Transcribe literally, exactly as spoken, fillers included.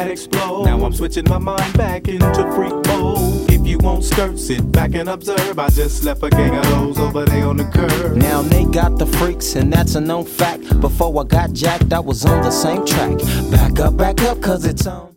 explode. Now I'm switching my mind back into freak mode. If you won't skirt, sit back and observe. I just left a gang of those over there on the curb. Now they got the freaks and that's a known fact. Before I got jacked, I was on the same track. Back up, back up, cause it's on.